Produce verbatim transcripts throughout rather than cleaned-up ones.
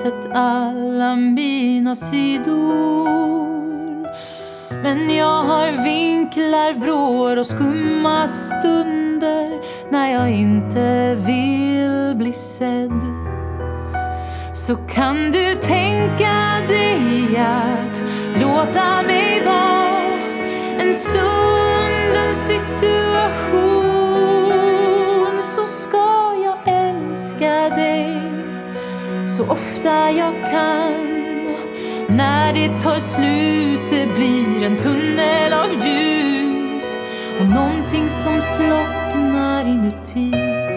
sett alla mina sidor. Men jag har vinklar, vrår och skumma stunder när jag inte vill bli sedd. Så kan du tänka dig att låta mig vara en stund, en situation, så ska jag älska dig så ofta jag kan. När det tar slut, det blir en tunnel av ljus och någonting som slocknar inuti.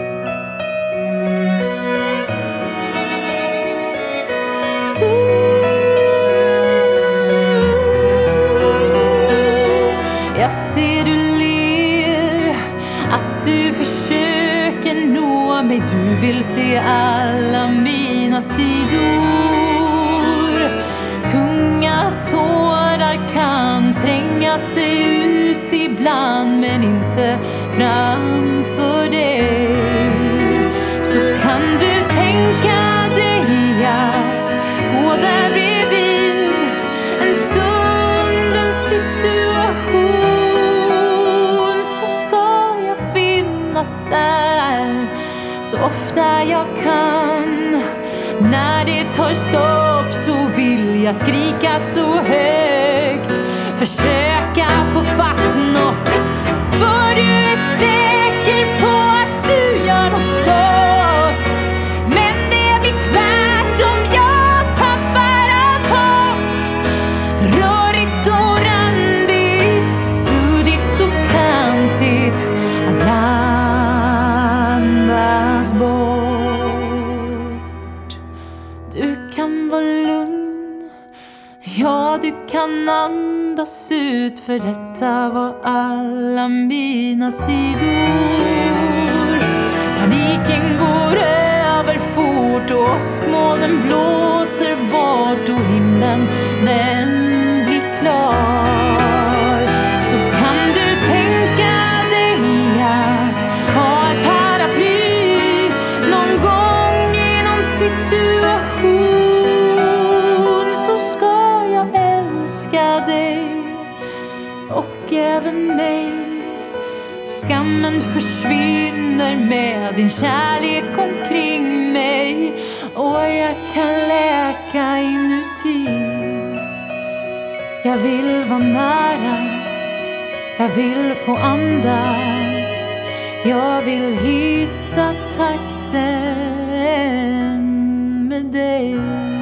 Jag ser du ler, att du försöker nå mig. Du vill se alla mina sidor. Tunga tårar kan tränga sig ut ibland, men inte framför dig. Så kan du tänka dig att gå där bredvid en stund, en situation, så ska jag finnas där så ofta jag kan. När det tar stopp så vill jag skrika så högt, försöka få fatt något, för du är säker på att du gör något gott. Men det blir tvärtom, jag tappar allt hopp. Rörigt och randigt, suddigt och kantigt, att andas bort. Du kan vara lugn, ja du kan andas ut, för detta var alla mina sidor. Paniken går över fort och åskmolnen blåser bort och himlen den blir klar. Så kan du tänka dig att ha ett paraply någon gång i någon situation, så ska jag älska dig och även mig. Skammen försvinner med din kärlek omkring mig, och jag kan läka inuti. Jag vill vara nära, jag vill få andas, jag vill hitta takten med dig.